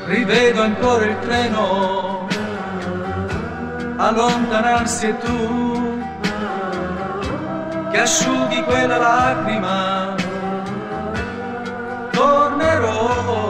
rivedo ancora il treno allontanarsi e tu che asciughi quella lacrima tornerò.